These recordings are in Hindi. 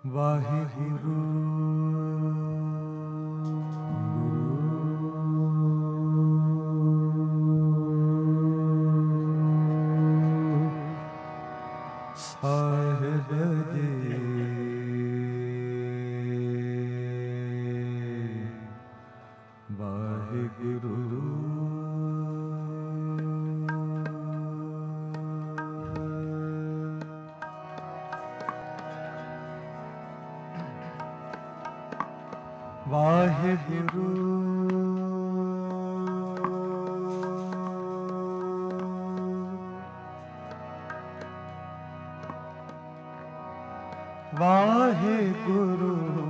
ਵਾਹਿਗੁਰੂ ਸਾਹਿਬ ਜੀ। ਵਾਹਿਗੁਰੂ ਵਾਹਿਗੁਰੂ ਵਾਹਿਗੁਰੂ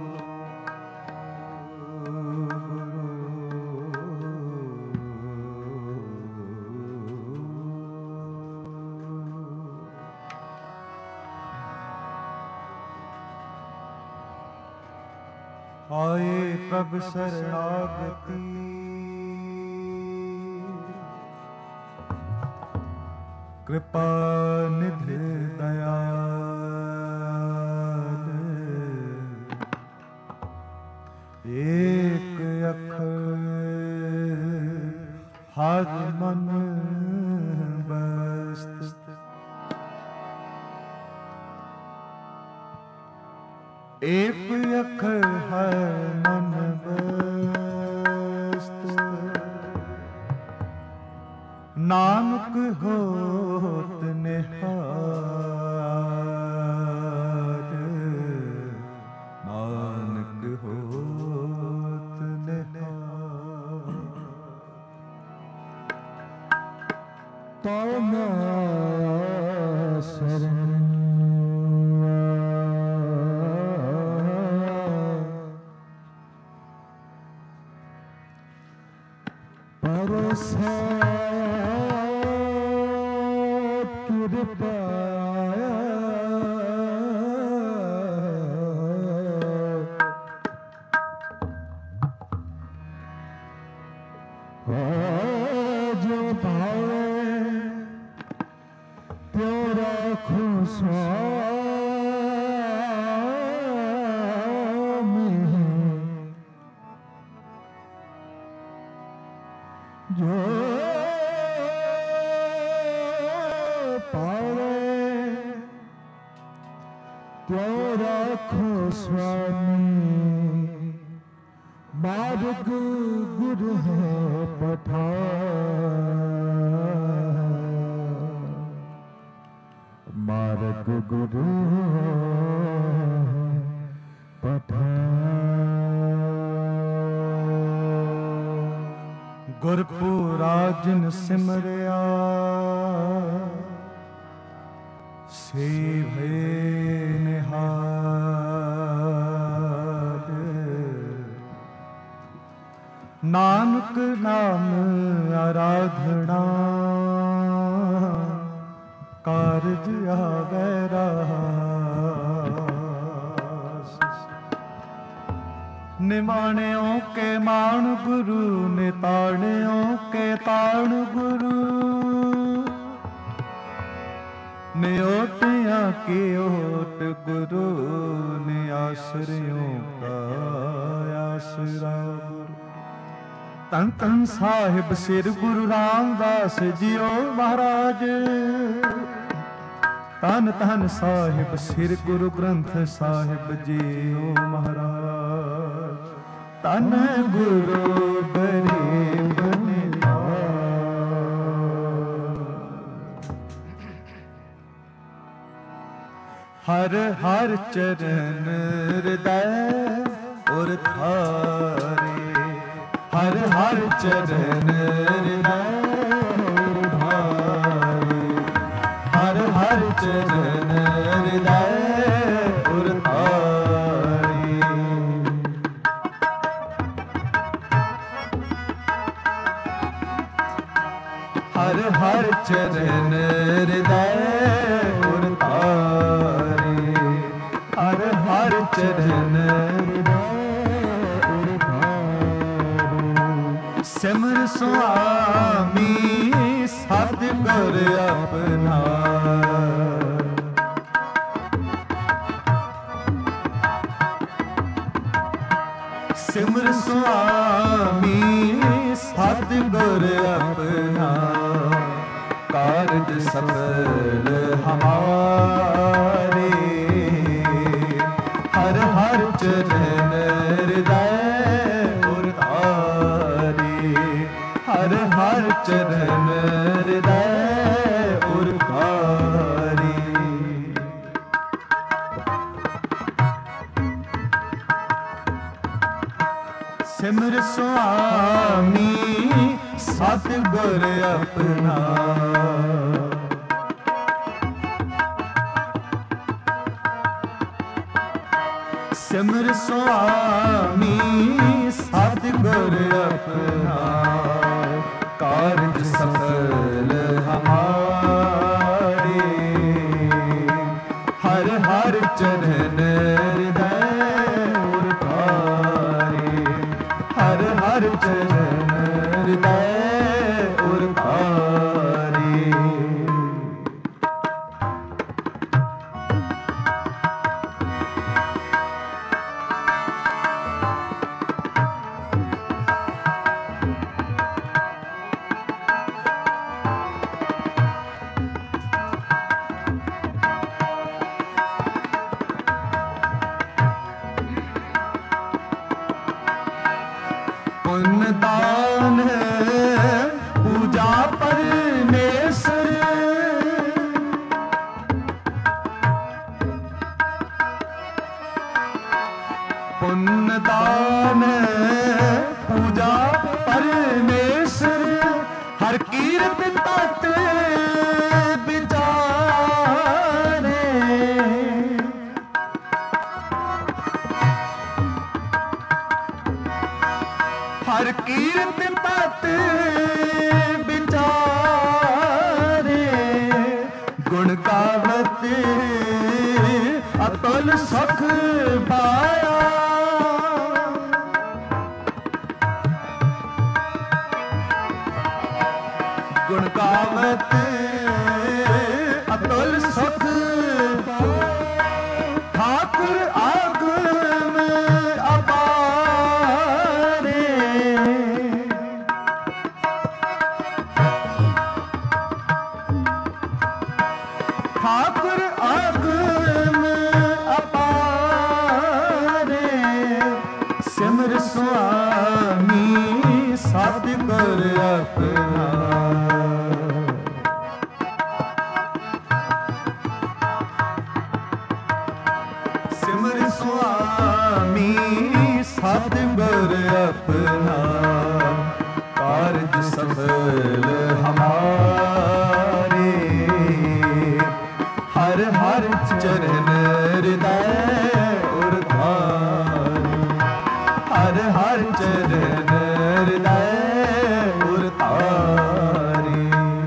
ਆਏ ਪ੍ਰਭ ਸਰਣਾਗਤੀ ਕਿਰਪਾ ਨਿਧ ਦਇਆਲ ਏਕ ਅੱਖਰ ਹਰ ਮਨ ਬਸਤ ਏਕ ਅੱਖਰ ਹਰ ਮਨ ਬਸਤ ਨਾਨਕ ਹੋਤ ਨਿਹਾਲ ਨਾਨਕ ਹੋਤ ਨਿਹਾਲ ਤਉ ਸ਼ਰਨ ਪਰਸਾ ਕਿਰਪਾ ਜੋ ਭਾਵੇ ਤਿਉ ਰਾਖੋ ਸੁਆਮੀ ਜੋ ਪਾਵੇ ਤਿਉ ਰਾਖੋ ਸੁਆਮੀ ਮਾਰਗ ਗੁਰੂ ਹੈ ਪਠਾਨ ਮਾਰਗ ਗੁਰੂ ਪਠਾਨ ਗੁਰਪੂਰਾ ਜਿਨ ਸਿਮਰਿਆ ਸੇ ਭਏ ਨਿਹਾਲ ਨਾਨਕ ਨਾਮ ਆਰਾਧਨਾ ਕਾਰਜ ਆਵੈ ਰਾਸ ਨਿਮਾਣਿਓ ਕੇ ਮਾਣ ਗੁਰੂ ਨਿਤਾਣਿਓ ਕੇ ਤਾਣ ਗੁਰੂ ਨਿਓਟਿਆ ਕੀ ਓਟ ਗੁਰੂ ਨਿਆਸਰਿਓ ਕਾ ਆਸਰਾ ਗੁਰੂ ਧੰਨ ਧੰਨ ਸਾਹਿਬ ਸਿਰ ਗੁਰੂ ਰਾਮਦਾਸ ਜੀਓ ਮਹਾਰਾਜ ਧੰਨ ਧੰਨ ਸਾਹਿਬ ਸਿਰ ਗੁਰੂ ਗ੍ਰੰਥ ਸਾਹਿਬ ਜੀਓ ਮਹਾਰਾਜ ਧੰਨ ਗੁਰੂ ਗਰੀਬ ਹਰ ਹਰ ਚਰਨ ਹਿਰਦੈ ਉਰ ਧਾਰੇ ਹਰ ਹਰ ਚਰਨ ਹਿਰਦੈ ਉਰ ਧਾਰੇ ਹਰ ਹਰ ਚਰਨ ਹਿਰਦੈ ਉਰ ਧਾਰੇ ਹਰ ਹਰ ਚਰਨ ਹਿਰਦੈ ਉਰ ਧਾਰੇ ਹਰ ਹਰ ਚਰਨ ਸਿਮਰ ਸੁਆਮੀ ਸਤਿਗੁਰ ਆਪਣਾ सिमर स्वामी सतगुर अपना, कारज सफल हमारे। हर हर चरण हृदय उरतारे, हर हर चरण हृदय उरतारे। सिमर स्वामी सतगुर अपना, सिमर स्वामी सतगुर अपना, कारज सफल हमारे। हर हर चरण हृदय उरतारे, हर हर चरण हृदय उरतारे। पुण्य दान पूजा परमेश्वर, पुण्य दान पूजा परमेश्वर। हर कीर्त तत् विचारे, हर कीर्त तत् विचारे। गुण गावत अतुल सुख पाया, गुण गावत अतुल सुख पाया। ठाकुर आगम अपारे, ठाकुर आगम अपारे। सिमर स्वामी सतगुर अपना, सिमर स्वामी सतगुर अपना, कारज सफल हमारे। हर हर चरण हृदय उरतारे, हर हर चरण हृदय उरतारे।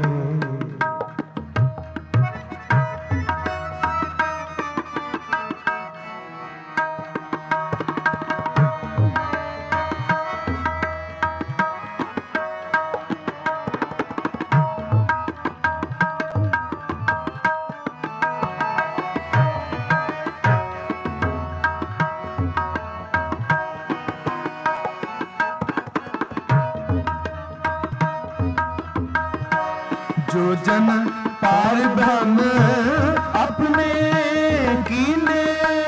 जो जन पार ब्रह्म अपने कीने,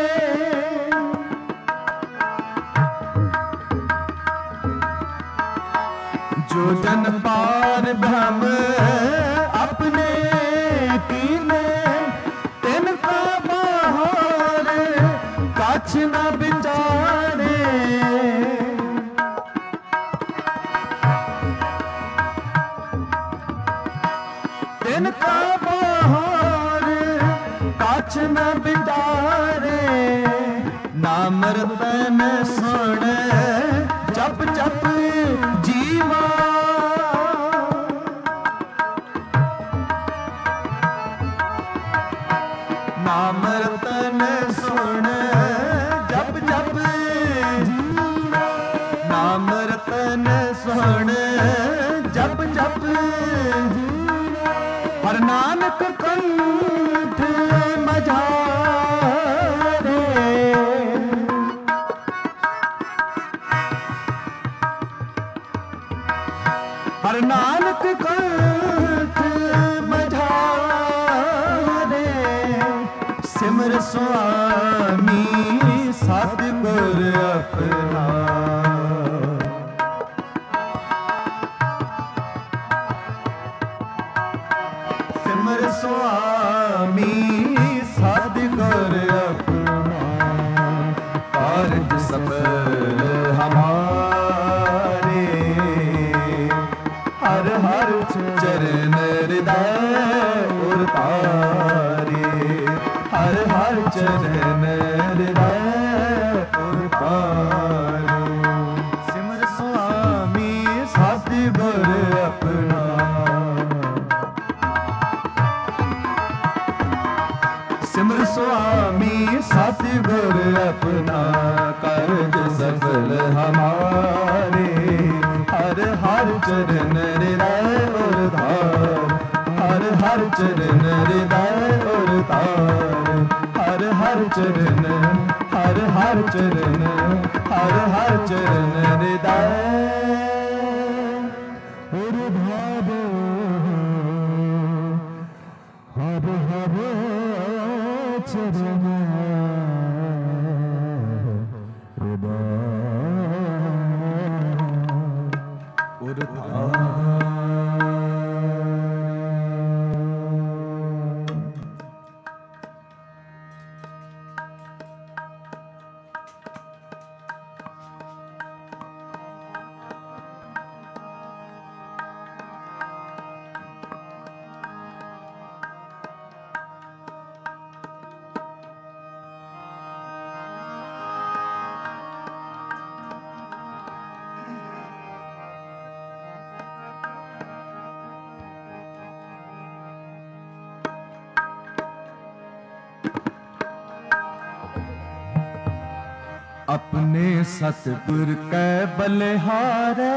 जो जन पार ब्रह्म अपने कीने। तिनका बाहर कछ न विचारे, तिनका बाहर कछ न विचारे। नाम रतन सुन जप जप जीवा, नाम रतन सुन जप जप जीवा। नाम रतन सुन जप जप जीवा। हर नानक कंठ मझारे, ਹਰ ਨਾਨਕ ਕੰਠ ਮਝਾਰੇ ਸਿਮਰ ਸੁਆਮੀ ਸਤਿਗੁਰ ਆਪਣਾ ਸਿਮਰ ਸੁਆਮੀ ਸਤਿਗੁਰ ਆਪਣਾ ਕਾਰਜ ਸਫਲ ਹਮਾਰੇ ਹਰ ਹਰ ਚਰਨ ਹਿਰਦੈ ਉਰ ਤਾਰੇ ਹਰ ਹਰ ਚਰਨ ਹਿਰਦੈ ਉਰ ਤਾਰੇ ਸਿਮਰ ਸੁਆਮੀ ਸਤਿਗੁਰ ਆਪਣਾ ਸਿਮਰ ਸੁਆਮੀ ਸਤਿਗੁਰ ਆਪਣਾ ਕਾਰਜ ਸਫਲ ਹਮਾਰੇ ਹਰ ਹਰ ਚਰਨ ਹਿਰਦੈ ਉਰ ਧਾਰ ਹਰ ਹਰ ਚਰਨ ਹਿਰਦੈ ਉਰ ਧਾਰ ਹਰ ਹਰ ਚਰਨ ਹਰ ਹਰ ਚਰਨ ਹਰ ਹਰ ਚਰਨ ਹਿਰਦੈ ਉਰ ਧਾਰ ਹਰ ਹਰ ਚਰਨ ਉਰ ਧਾਰ अपने सतगुर कै बलिहारै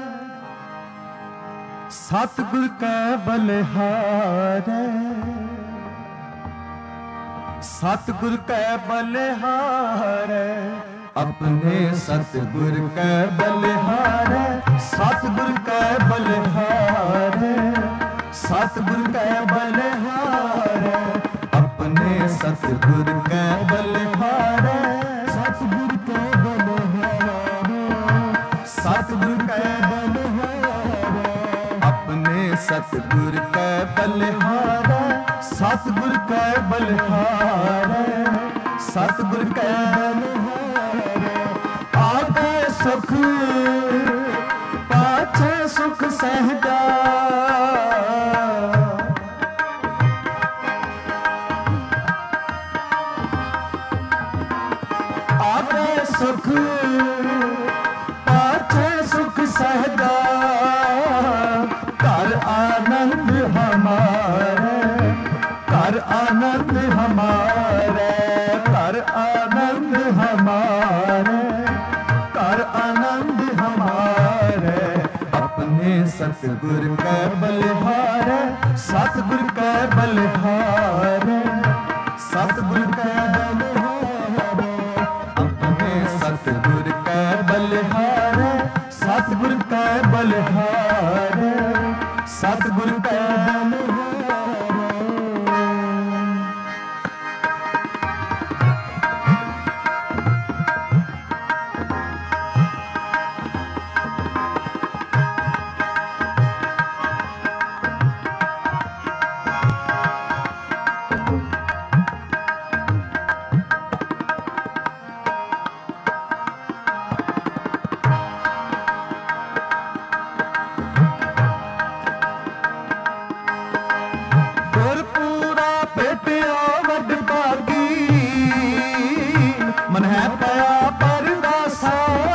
सतगुर कै बलिहारै सतगुर कै बलिहारै अपने सतगुर कै बलिहारै सतगुर कै बलिहारै सतगुर कै बलिहारै अपने सतगुर कै बलिहारै सतगुर कै बलिहारै सतगुर कै बलिहारै अपने सतगुर कै बलिहारै सतगुर कै बलिहारै सतगुर कै बलिहारै आगे सुख पाछे सुख सहजा सुख पाछे सुख सहजा कर आनंद हमारे कर आनंद हमारे कर आनंद हमारे कर आनंद हमारे अपने सतगुर कै बलिहारै सतगुर कै बलिहारै सतगुर कै बलिहारै सतगुर कै बलिहारै सतगुर कै बलिहारै सतगुर कै बलिहारै मन है पया परदासा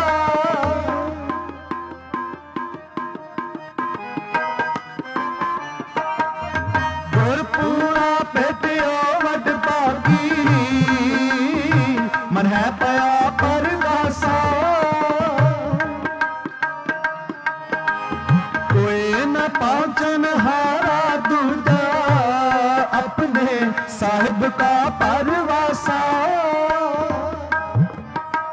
गुरपूरा पेटियो वड भागी मन है पया परदासा कोई न पहुंचन हारा दूजा अपने साहिब का परवासा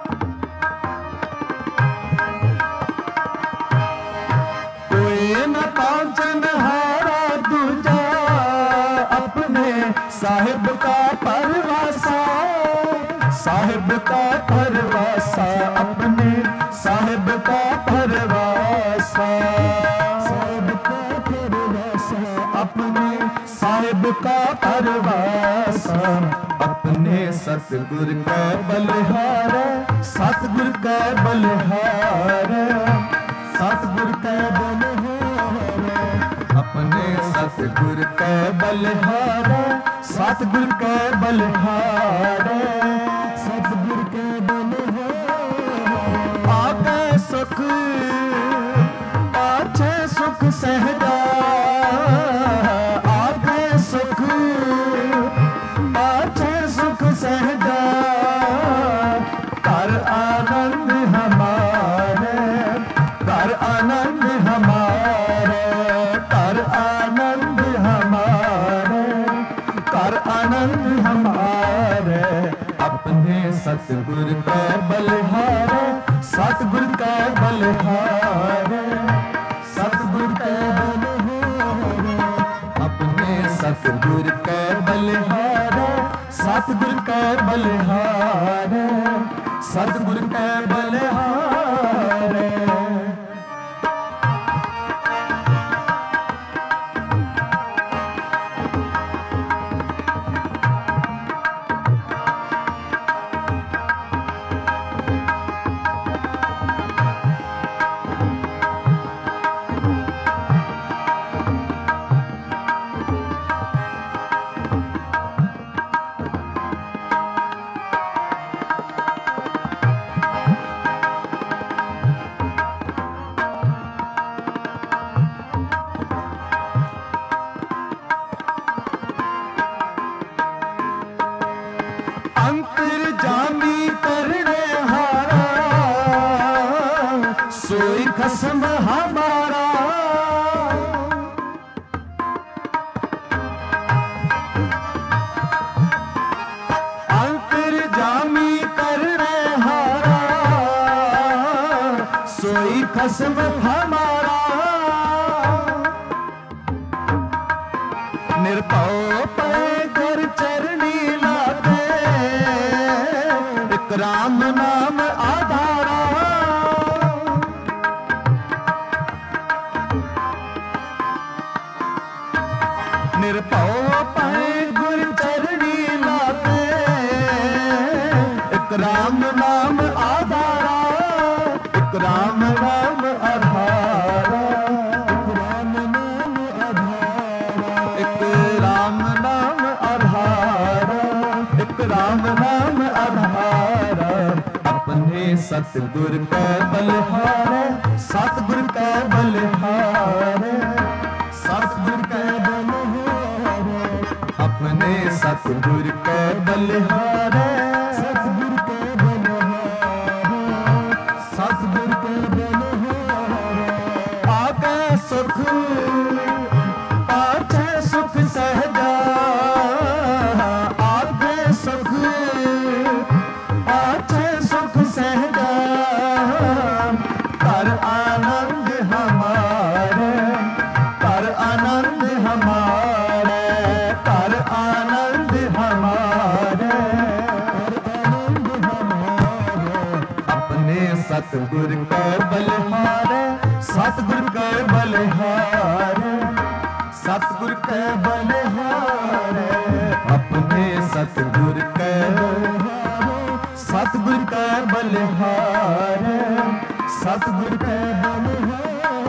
न साहिब का परवासा, अपने साहिब का परवासा, साहिब का परवासा, अपने साहिब का परवासा, अपने सतगुर का बलिहारा, सतगुर का बलिहारा, सतगुर का बलिहारा, अपने सतगुर का बलिहारा, सतगुर का बलिहारा, सतगुर का बलिहारा। आगे सुख पाछे सुख सहजा, आगे सुख पाछे सुख सहजा, कर आनंद हमारे, कर आनंद हमारे, कर आनंद हमारे, कर आनंद हमारे, अपने सतगुर का बलिहारे, सतगुर का बलिहारे, सतगुर का बलिहारे, अपने सतगुर का बलिहारे, सतगुर का बलिहारे, सतगुर का बलिहारे। अंतर्जामी करने हारा, सोई खसम हमारा, अंतर्जामी करने हारा, सोई खसम हमारा, निर्भव पे गुर चरनी लागे, एक राम नाम आधारा, निर्भव पे गुर चरनी लागे, एक राम नाम आधारा, एक राम नाम आधारा, एक राम नाम आधारा, एक राम नाम आधारा, एक राम नाम आधारा, अपने सतगुर का बलिहारे, सतगुर का बलिहारे, सतगुर का बलिहारे, अपने सतगुर का बलिहारे, सतगुर का बलिहारे, सतगुर का बलिहारे। आगे सुख पाछे सुख सहजा, आगे सुख पाछे सुख सहजा, कर आनंद हमारे, कर आनंद हमारे, कर आनंद हमारे, कर आनंद हमारे, अपने सतगुर का बलिहारे, सतगुर का बलिहारे, सतगुर का बलिहारे, अपने सतगुर का बलिहारे, सतगुर का बलिहारे, सतगुर का बलिहारे।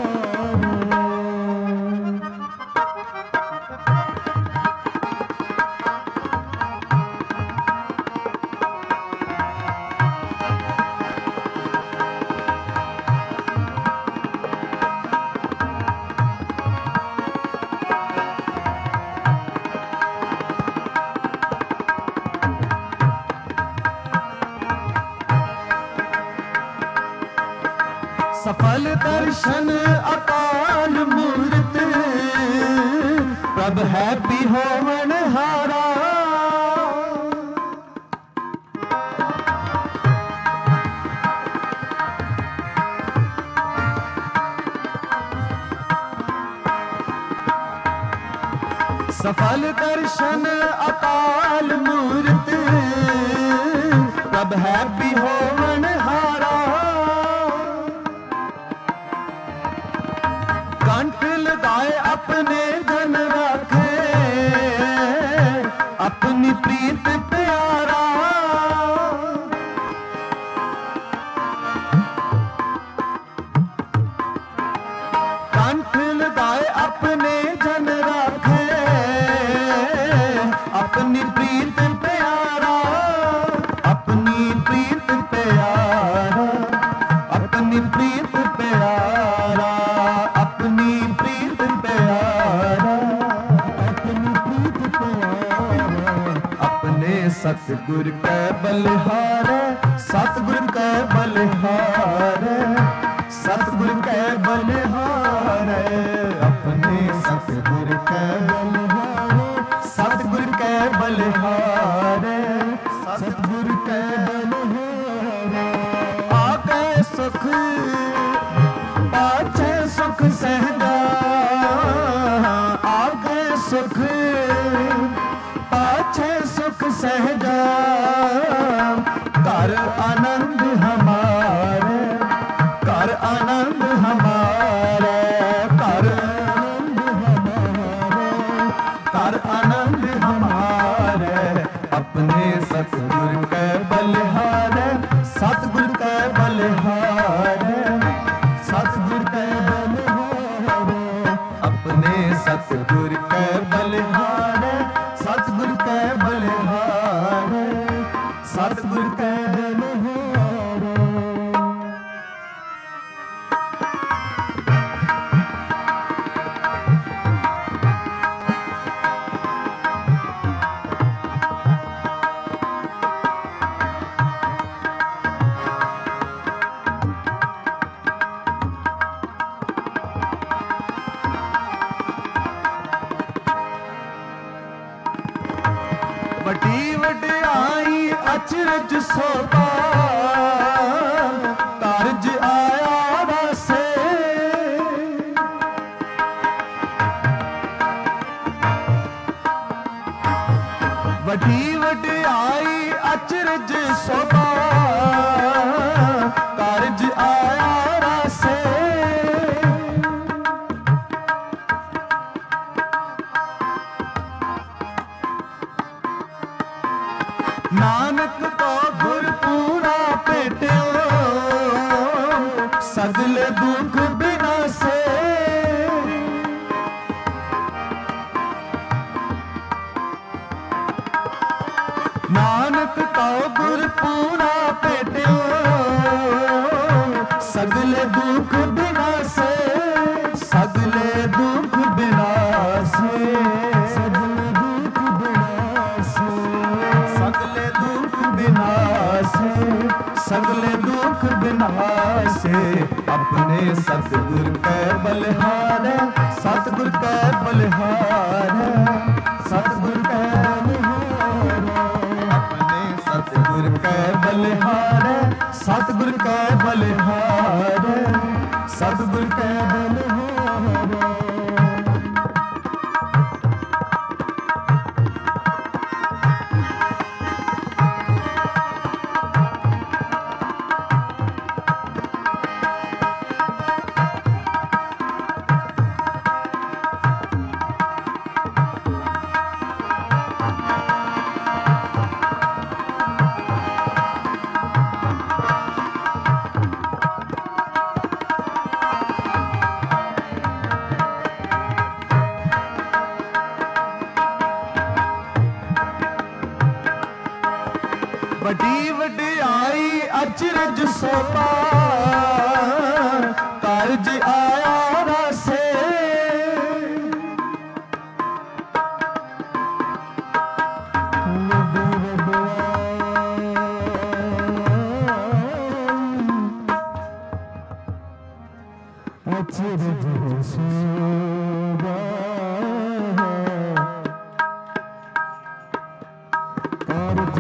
सफल दर्शन अकाल मूर्त, प्रभ है बिहोवन हारा, सफल दर्शन अकाल मूर्त, प्रभ है बिहोवन हारा। कंठ लगाए अपने जन राखे, अपनी प्रीत प्यारा। कंठ लगाए अपने जन राखे, अपनी प्रीत प्यारा, अपनी प्रीत प्यारा, अपनी प्रीत प्यारा, अपनी प्रीत प्यारा, अपनी प्रीत प्यारा। अपने सतगुर कै बलिहार, सतगुर कै बलिहार, सतगुर कै बलिहार। अपने सतगुर कै बलिहार, सतगुर कै बलिहार, सतगुर कै बलिहार। आगे सुख पाछे सुख सहजा, आगे सुख पाछे सुख सहजा। कर आनंद हमारे, कर आनंद हमारे, कर आनंद हमारे, कर आनंद हमारे। अपने सतगुर कै बलिहार, सतगुर कै बलिहार, सतगुर कै बलिहार। अपने सतगुर कै बलिहार, सतगुर कै बलिहार, सतगुर कै बलिहार। वड्डी वड्याई अचरज सोभा, कारज आया वासे। वड्डी वड्याई अचरज सोभा, कारज आया वासे। नानक को गुर पूरा भेटियो, सगले दुख बिनासे। नानक को गुर पूरा भेटियो, सगले दुख बिनासे, सगले दुख बिनासे, सगले दुख बिनासे, सगले दुख बिनासे, सगले दुख बिनासे। अपने सतगुर कै बलिहार, सतगुर कै बलिहार, सतगुर कै बलिहार। अपने सतगुर कै बलिहार, सतगुर कै बलिहार, सतगुर कै बलिहार। वड्डी वड्याई अचरज सोभा, कारज आया वासे। अचरज सोभा, कारज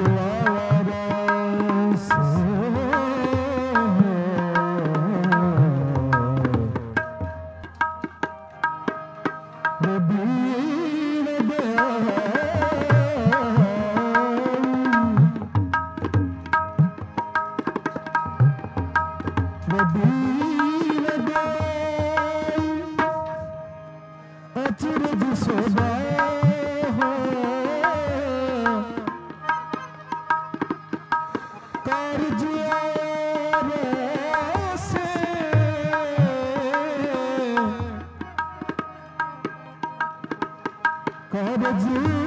अचरज शोभा कारज से कारज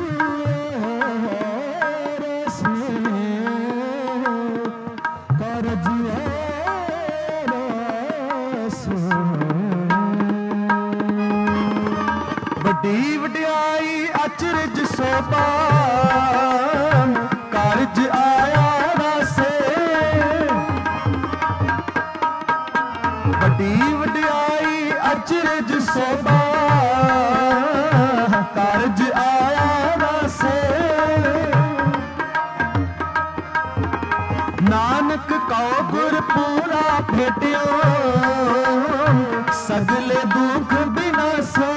ਵੱਡੀ ਵਡਿਆਈ ਅਚਰਜ ਸੋਭਾ ਕਾਰਜ ਆਇਆ ਰਾਸੇ ਵੱਡੀ ਵਡਿਆਈ ਅਚਰਜ ਸੋਭਾ ਕਾਰਜ ਆਇਆ ਰਾਸੇ ਨਾਨਕ ਕਉ ਗੁਰ ਪੂਰਾ ਭੇਟਿਓ ਸਗਲੇ ਦੁਖ ਬਿਨਾਸੇ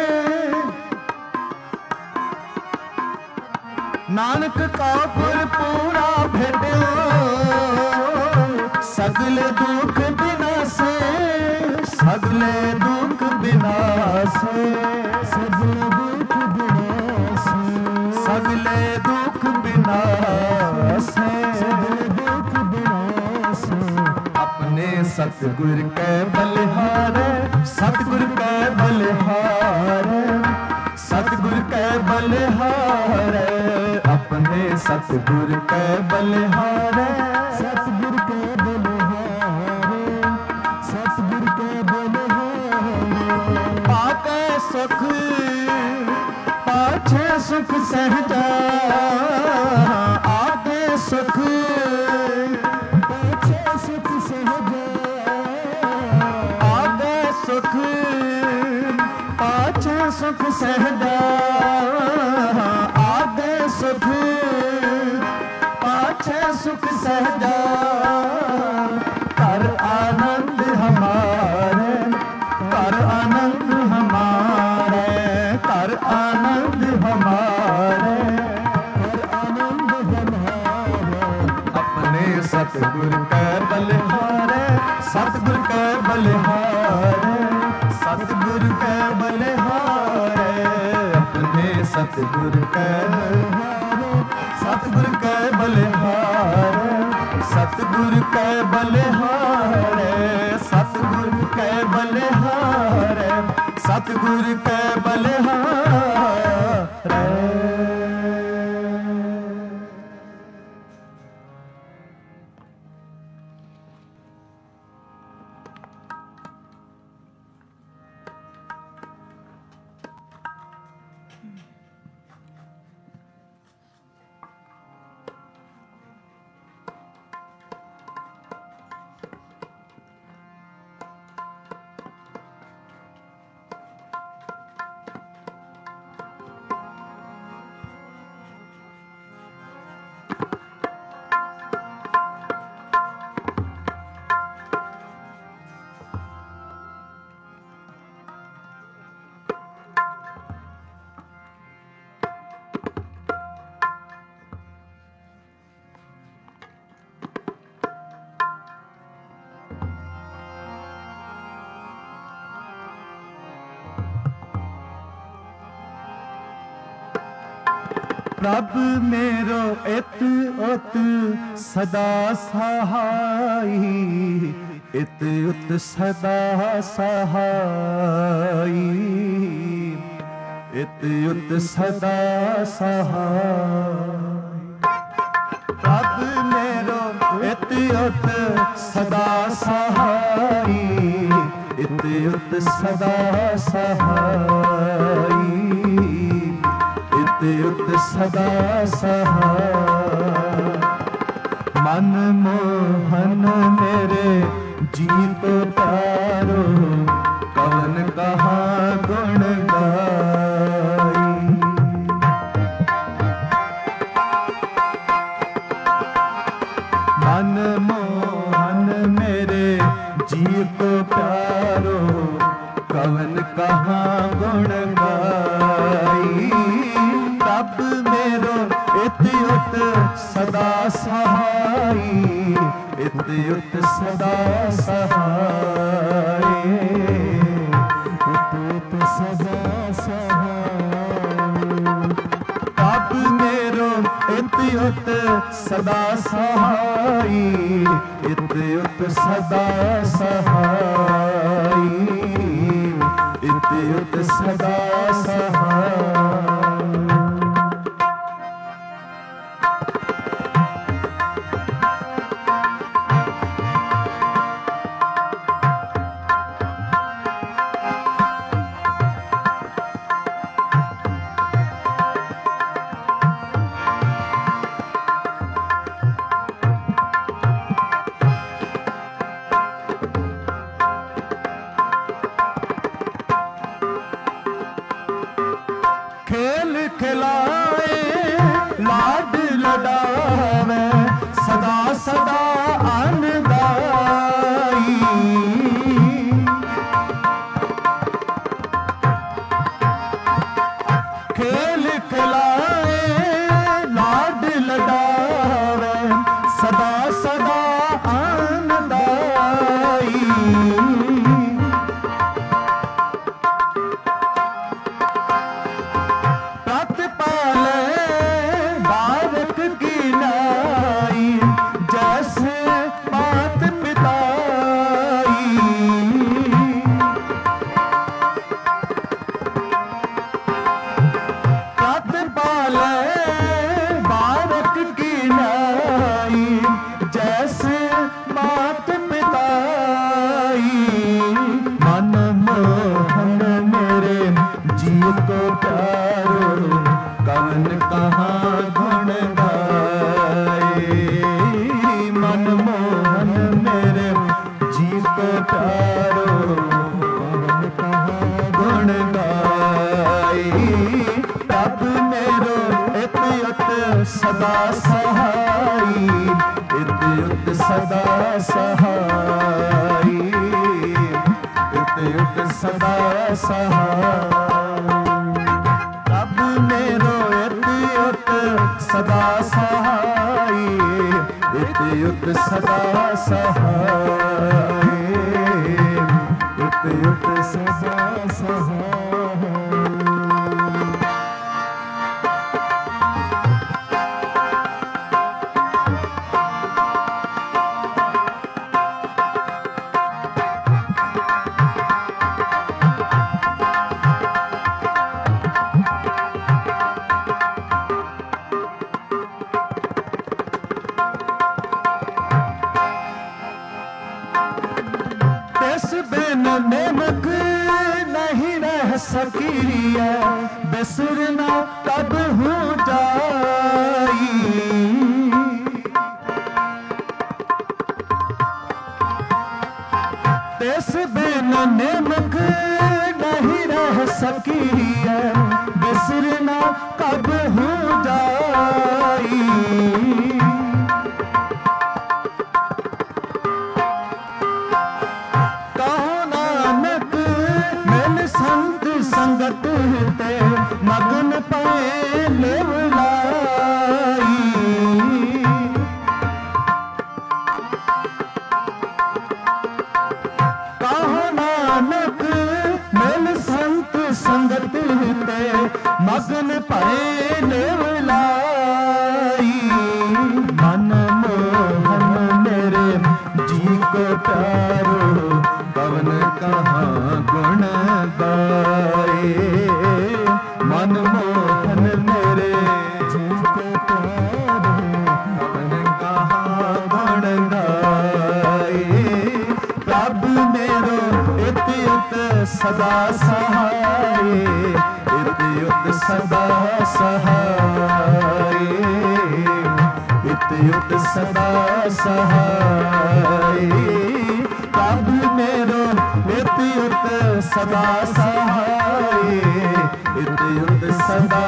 नानक का गुर पूरा भेटो सगले दुख बिनासे सगले दुख बिनासे सगले दुख बिनासे सगले दुख बिनासे सगले दुख बिनासे अपने सतगुर के बलिहारे सतगुर के बलिहारे सतगुर के बलिहारे अपने सतगुर के बलिहारे सतगुर के बलिहारे सतगुर के बलिहारे पाके सुख पाछे सुख सहजा आगे सुख पाछे सुख सहजा आगे सुख पाछे सुख सहजा आगे सुख पाछे सुख सहजा कर आनंद हमारे कर आनंद हमारे कर आनंद हमारे कर आनंद हमारे अपने सतगुर के बलिहारे सतगुर के बलिहारे सतगुर के बलिहारे अपने सतगुर के सतगुर के बलिहारे सतगुर के बलिहारे सतगुर के बलिहारे सतगुर के बलिहारे प्रभ मेरो इत उत सदा सहाई इत उत सदा सहाई इत उत सदा सहाई प्रभ मेरो इत उत सदा सहाई इत उत सदा सहाई उत सदा सहाय मन मोहन मेरे जीत तारो कवन कहाँ गुण गाई मन मोहन मेरे जीत प्यारो कवन कहाँ गुण गाई प्रभ मेरो इत उत सदा सहाई इत युत सदा सहाय, इत युत सदा सहाय। तब मेरो इत युत सदा सहाय, इत युत सदा सहाय, इत युत सदा सहाय। खेल खिलाए लाड लडावे सदा सदा आनंदाई। खेल खिलाए लाड लडावे सदा सदा आनंदाई। कवन कहाँ गुण गाए, मनमोहन मेरे जी को प्यारो, कवन कहाँ गुण गाए। तब मेरो इत युत सदा सहाय, इत युत सदा सहाय, इत युत सदा सहाय। सदा सहाय, इत युत सदा सहाय, इत युत सदा सहाय। बिन नेमक नहीं रह सकिया, बिसरना कब हो जाई। तिस बिन नेमक नहीं रह सकिया, बिसरना कब हो जाई। संगत ते मगन पाए लेवलाई। कहो नानक मिल संत संगत ते मगन पाए लेवलाई। मनमोहन मेरे जी को प्यारो, कवन कहाँ गुण गाए। मनमोहन मेरे जी को प्यारो, कवन कहाँ गुण गाए। प्रभु मेरो इत युत सदा सहाय, इत युत सदा सहाय, इत युत सदा सहाय। प्रभु मेरो इत युत सदा सहाय, इत युत सदा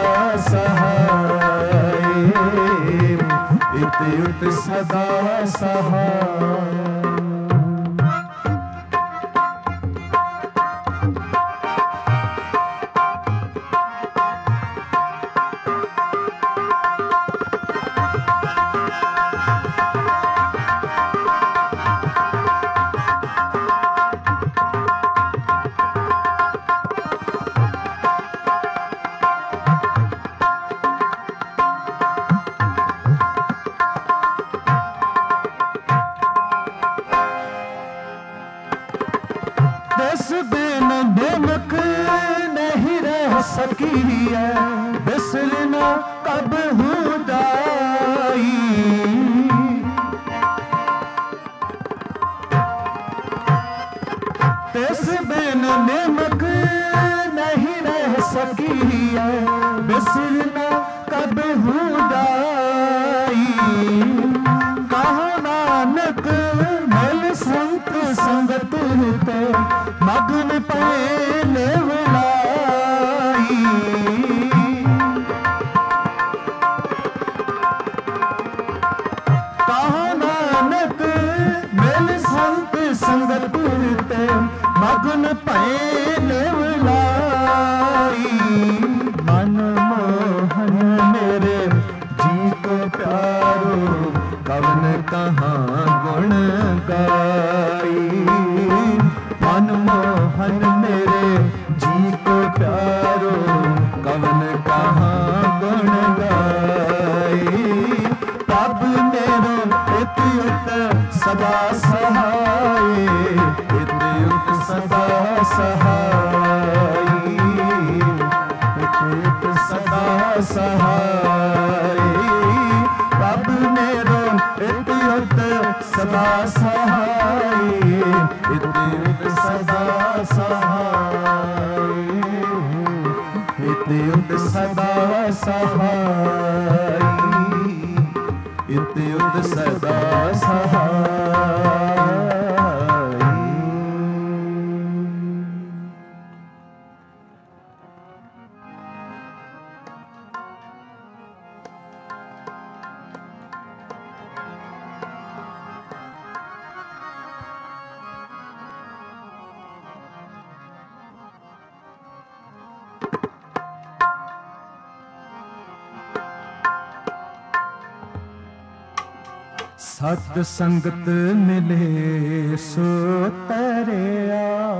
सहाय, इत युत सदा सहाय। बिन निमक नहीं रह सकी है, बिसरना कब हूँ जाई। तिस बिन निमक नहीं रह सकी है, बिसरना कब हूँ जाई। कहो नानक मिल संत संगत ते, मगन पहले बुलाई। कहो नानक मिल संत संगत ते, मगन पहले बुलाई। मन मोहन मेरे जी को प्यारो, कवन कहाँ गुण गाई। मन मोहन मेरे जी को प्यारो, कवन कहाँ गुण गाई। तब मेरो इत्युत सदा सहाय, इत्युत सदा सहाय, इत्युत सदा सहाय। तब मेरो इत्युत सदा सहाय, इत्युत सदा सहाय, इत्युत सदा सहाय, इत्युत सदा सहाय। सत संगत मिले सो तरिया,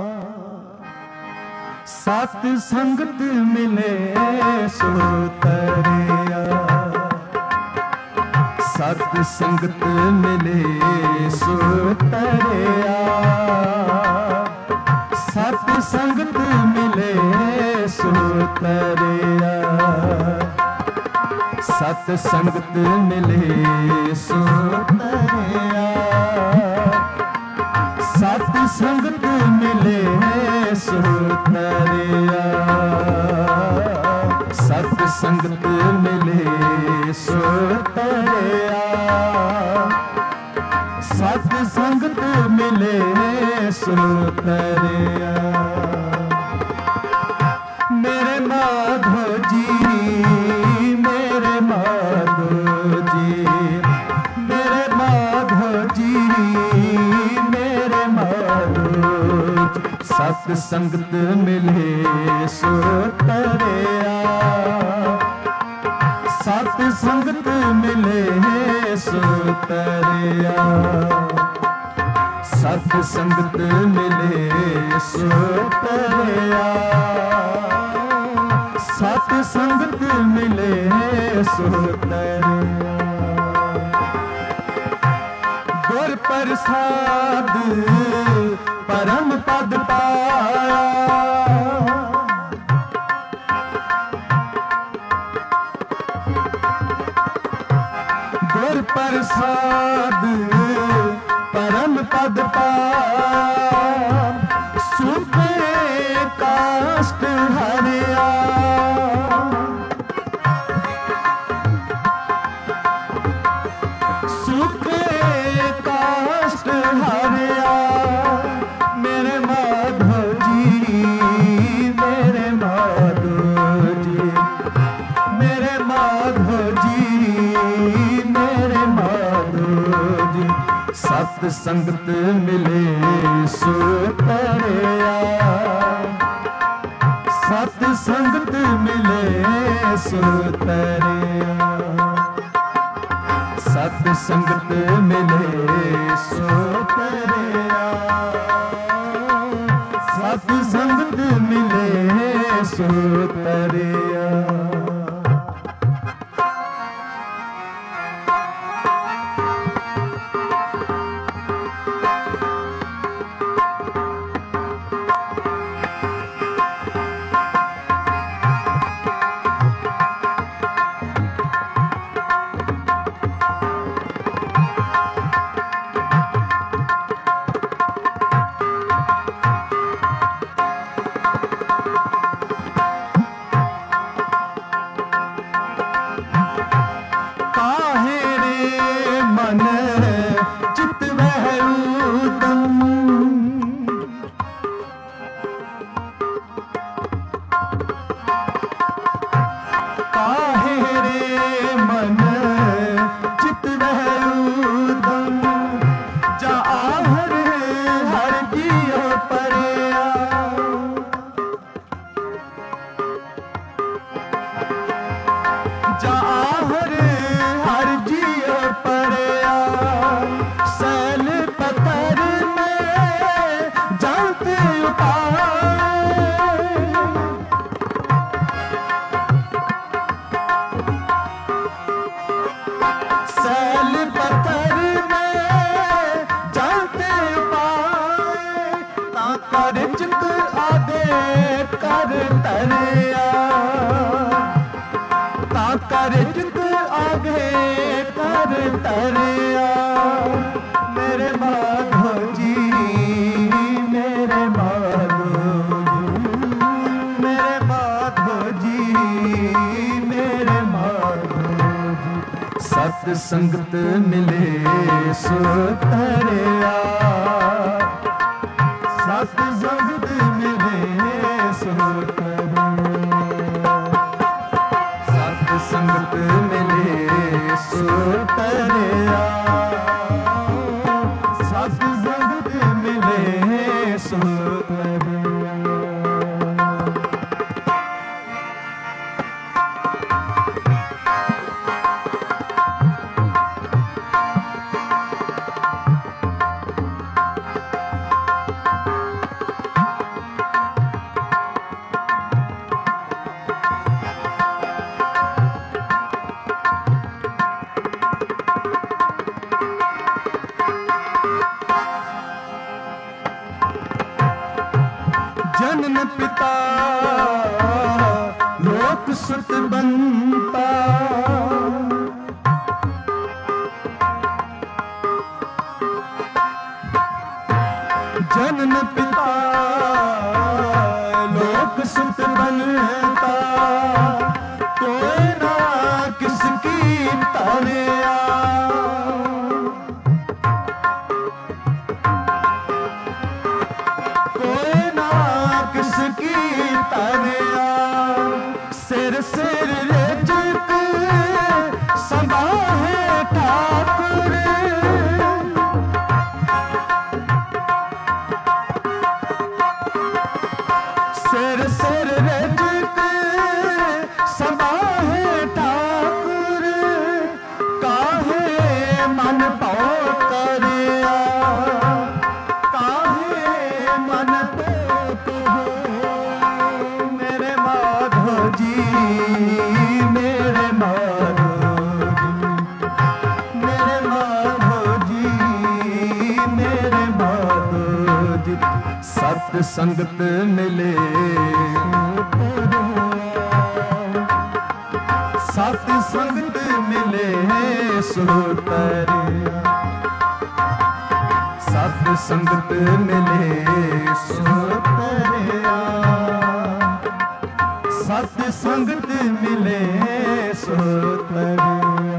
सत संगत मिले सो तरिया। सत संगत मिले सो तरिया, सत संगत मिले सो तरिया। सत संगत मिले सो तरिया, सत संगत मिले सो तरिया। सत संगत मिले सो तरिया, सत संगत मिले सो तरिया। मेरे माधो जी, मेरे माधो जी, मेरे माधो जी, मेरे माधो। सत संगत मिले सो तरिया, सत संगत मिले सो तरिया। सत संगत मिले सो तरिया, सत संगत मिले सो तरिया। गुर प्रसाद परम पद पाया, गुर प्रसाद परम पद पाया। सुखे काष्ट हरिया, सुखे काष्ट हरिया। मेरे माधो जी, मेरे माधो जी, मेरे माधो जी, मेरे माधो जी। सत संगत मिले सो तरिया, सत संगत मिले सो तरिया। सत संगत मिले सो तरिया, सत संगत मिले सो तरिया। उदम काहे रे मन चित वह उदम जा आहर हर जियो परया जा आहर हर जियो परया सैल पत्थर में जलते उतार सैल पत्थर में जलते उपाय ता कर चित आगे कर तरया ता कर चित आगे कर तरया मेरे माधो जी मेरे माधो जी मेरे माधो जी मेरे माधो जी सत संगत मिले सो तरया सत संगत मिले सो तरया सत संगत मिले सो तरया सत संगत मिले सो तरया जनन पिता लोक सुत बनता जनन पिता लोक सुत बनता कोई ना किसकी तरया किसकी तरया सिर सिर रेजक संभाहे ठाकुर सिर सिर रेजक संभाहे ठाकुर काहे मन पाओ करया काहे मन मेरे माधो जी मेरे माधो जी मेरे माधो जी मेरे माधो जी सत संगत मिले सत संगत मिले सो तरया सत संगत मिले सो तरया सत संगत मिले सो तरया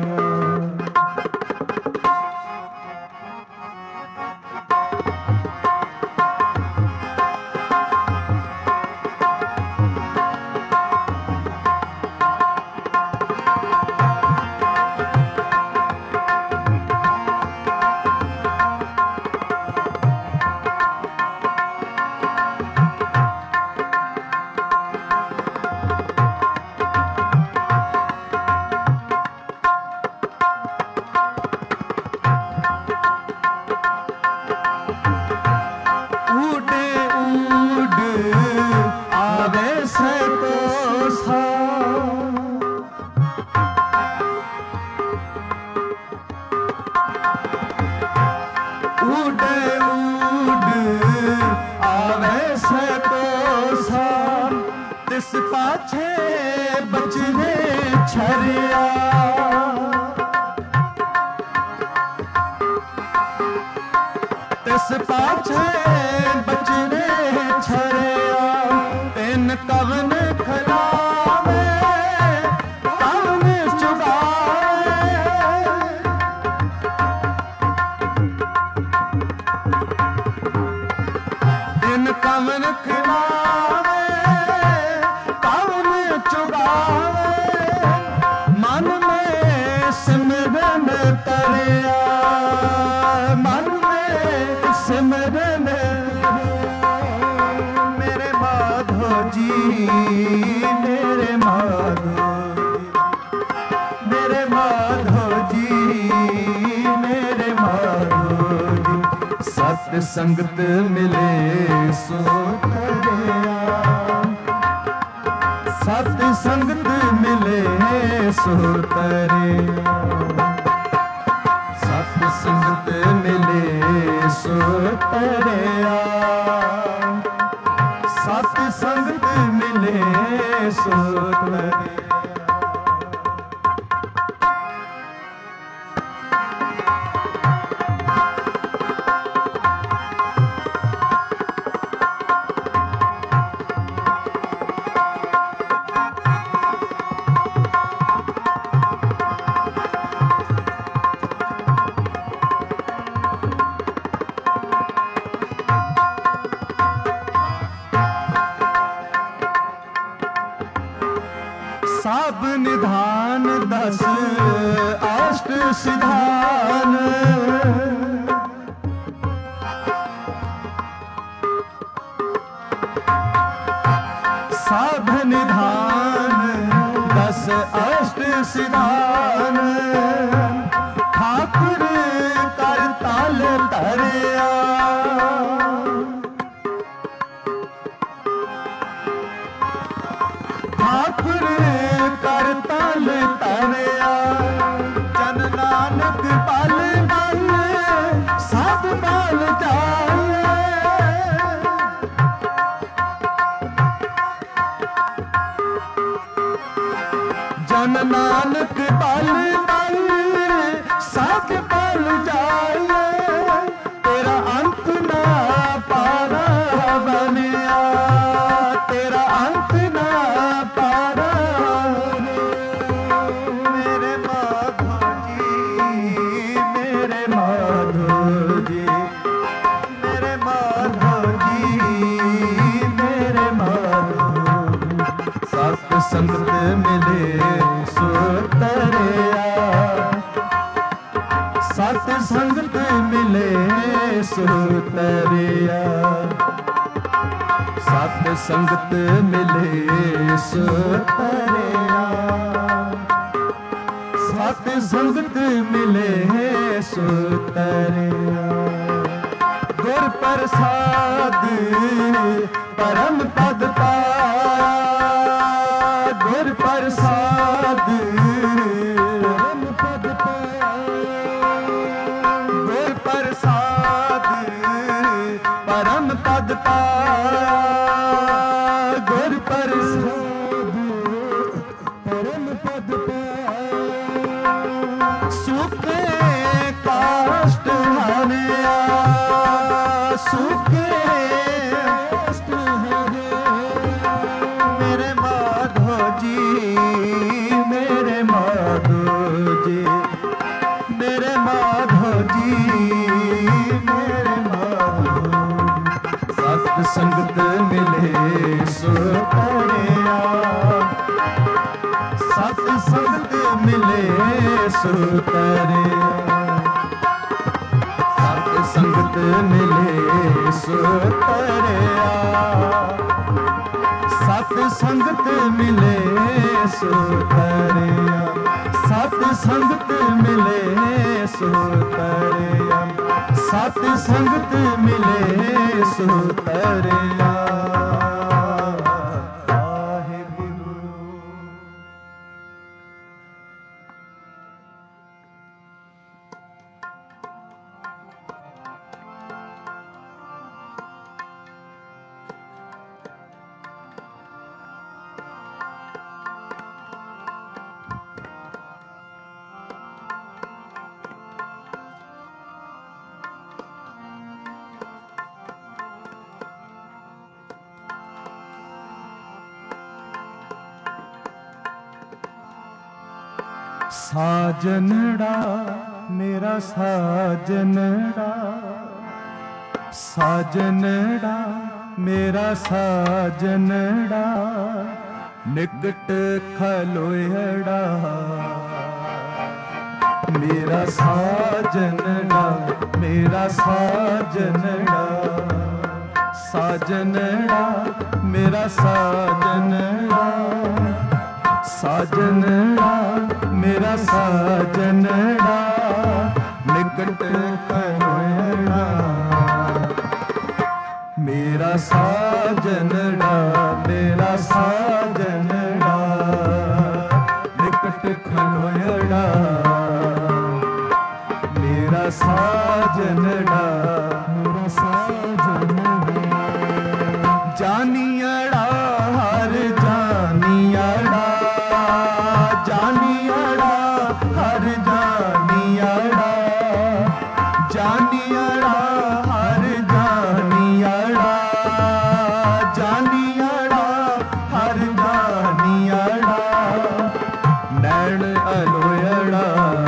तिस पाछे बचने छरिया तिन कवन खलावे कवन चुगावे खिलावे कवन चुगावे मन में सिमरन करिया मन में सिमरन मेरे माधो जी मेरे माधो मेरे माधो जी मेरे माधो जी सत संगत मिले सो तरिया सत संगत मिले सो तरिया सत संगत मिले सो तरिया सत संगत मिले सो तरिया सब निधान दस अष्ट सिधान सब निधान दस अष्ट सिधान ठाकुर कर ताल तरिया ठाकुर कर ताल तरिया जन नानक पल पल सब पल जाए जन नानक पल पल सब पल जाए तेरा अंत ना पारा बनिया तेरा अंत ना पारा मेरे माधो जी मेरे माधो जी मेरे माधो जी मेरे माधो सत संगत मिले सो तरिया सत संगत मिले सो तरिया सत संगत मिले सो तरिया सत संगत मिले सो तरिया गुर प्रसाद परम पद पाया गुर प्रसाद परम पद पाया गुर प्रसाद परम पद पाया गुर प्रसाद परम पद पाया सुखे काष्ट हरिया सुखे काष्ट हरिया मेरे माधो जी मेरे माधो जी मेरे माधो जी मेरे माधो सत संगत मिले सो तरिया सत संगत मिले सो तरिया सत संगत मिले सो तरिया सत संगत मिले सो तरिया सत संगत मिले सो तरिया सत संगत मिले सो तरिया साजनड़ा मेरा साजनड़ा साजनड़ा मेरा साजनड़ा निकट खलोयड़ा मेरा साजनड़ा मेरा साजनड़ा साजनड़ा मेरा साजनड़ा साजनड़ा मेरा साजनड़ा निकट खलोयड़ा मेरा साजनड़ा मेरा साजनड़ा निकट खलोयड़ा मेरा साजनड़ा मेरा साजनड़ा जानियड़ा हर जानियड़ा जानियड़ा हर जानियड़ा जानियड़ा हर जानियड़ा जानियड़ा हर जानियड़ा नैन अलोयड़ा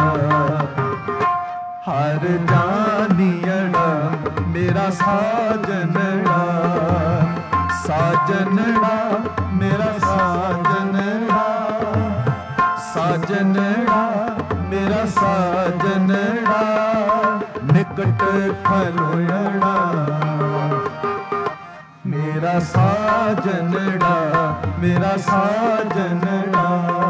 हर जानियड़ा मेरा साजनड़ा साजनड़ा मेरा साजनड़ा साजनड़ा मेरा साजनड़ा निकट खलोयड़ा मेरा साजनड़ा मेरा साजनड़ा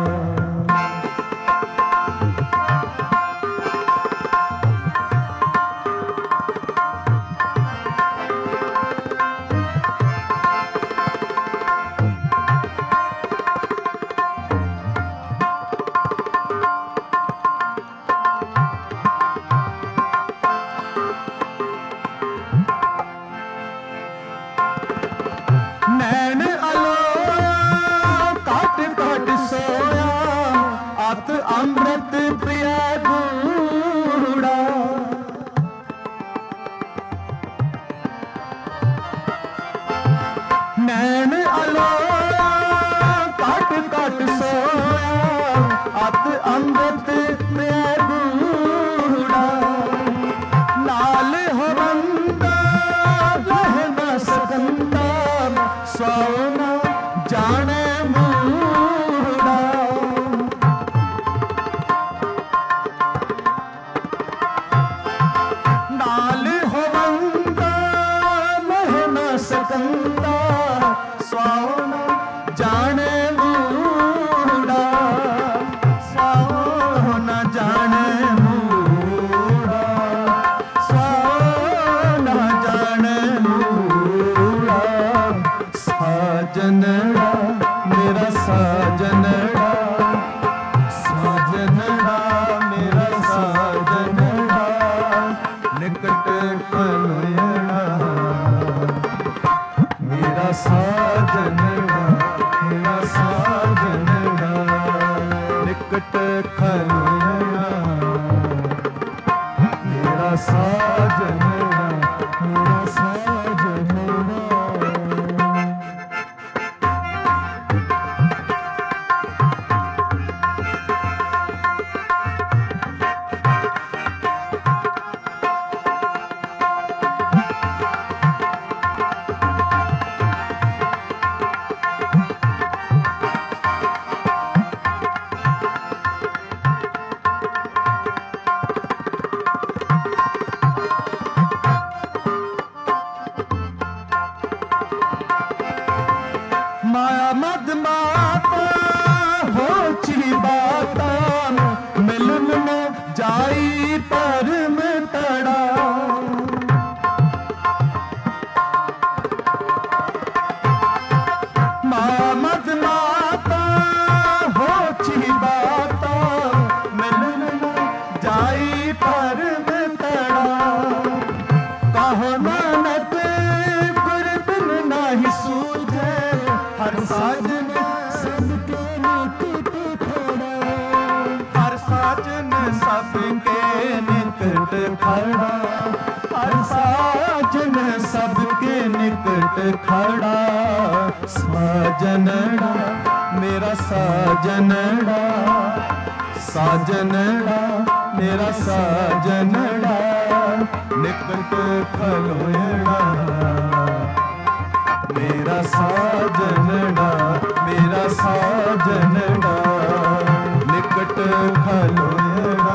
नैन अलोया काट काट सोया अत अमृत पिया गूढ़ा नैन अलोया काट काट सोया अत अमृत पिया गूढ़ा नाल हो बंदा रह न सकंदा सोना जाने मूढ़ा नाल हो बंदा रह न सकंदा सोना जाने मूढ़ा सोना जाने मूढ़ा सोना जाने मूढ़ा साजनड़ा मेरा साजनड़ा साजनड़ा मेरा साजनड़ा निकट खलोयड़ा मेरा साजनड़ा मेरा साजनड़ा निकट खलोयड़ा मेरा साजनड़ा मेरा साजनड़ा माया मद माता होची बाता मिलन में जाई परम तड़ा माया मद माता होची बाता मिलन में जाई परम तड़ा कहो नानक गुर बिन नाही सूझे हर साजन सबके निकट खड़ा हर साजन सबके निकट खड़ा हर साजन सबके निकट खड़ा साजनड़ा मेरा साजनड़ा साजनड़ा मेरा साजनड़ा निकट खलोयड़ा मेरा साजनड़ा मेरा साजनड़ा निकट खलोड़ा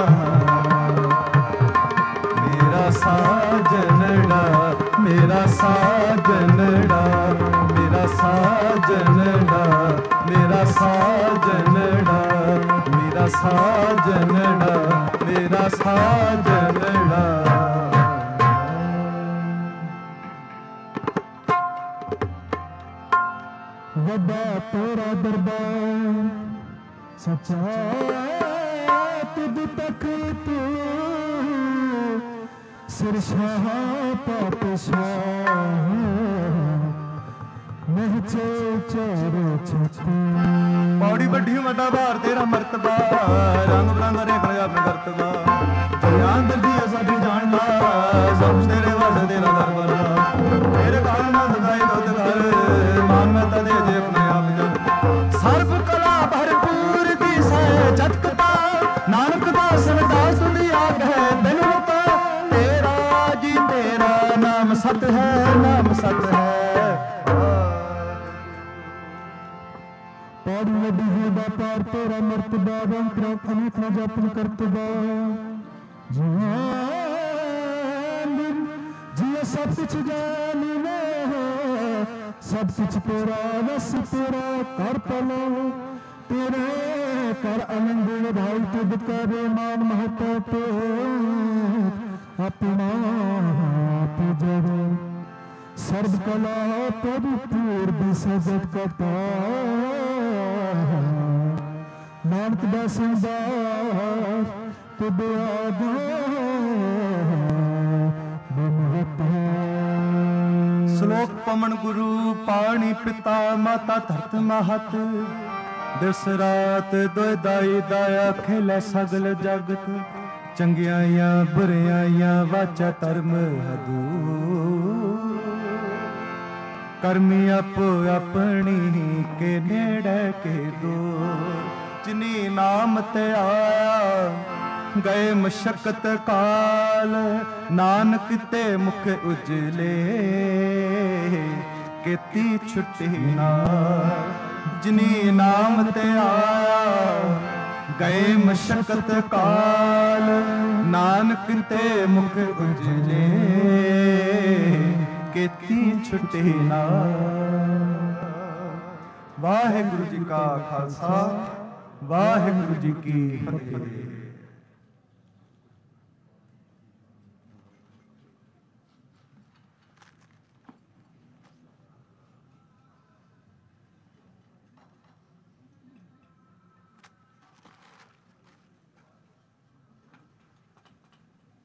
मेरा साजनड़ा मेरा साजनड़ा मेरा साजनड़ा मेरा साजनड़ा मेरा साजनड़ा मेरा साजनड़ा। वड्डा तेरा दरबार सच्चा तुद तक तू सिर शाह पातशाह महचे चारों छत्ती पौड़ी बढ़ी वड्डा भार तेरा मरतबा रंग बरंग रेख लिया अपने करतबा जान दर्दी है साडी जानदा सब तेरे वस तेरा दरबार तेरे काल ना सदाई दुध घर मान मैं तदे जे अपने आप जन सर्व कला भरपूर दिसै जतकता नानक दास दास दुनिया है तैनू पता तेरा जी तेरा नाम सत है नाम सत है। पौड़ी वड्डी है व्यापार तेरा मर्तबा रंग अनेक न जपन करतबा जिया सब कुछ जान सब कुछ तेरा बस तेरा कर पलो तेरे कर आनंद भाई तुद करे मान महत्व तो अपना पूजो सर्व कला परिपूर्ण सजत करता नानक दासन दास तुद आगा श्लोक पमन गुरु पाणी पिता माता धरत महत दिस रात दोय दाई दाया खेला सगल जगत चंगियाइयां बुरियाइयां वाचा धर्म हदू करमी आपो अपनी के नेड़े के दो जिनी नाम ते आया गए मशक्कत काल नानक ते मुख उजले केती छुट्टी नाल जिनी नाम ते आया गए मशक्कत काल नानक ते मुख उजले केती छुट्टी नाल। वाहिगुरु जी का खालसा वाहिगुरु जी की फतेह।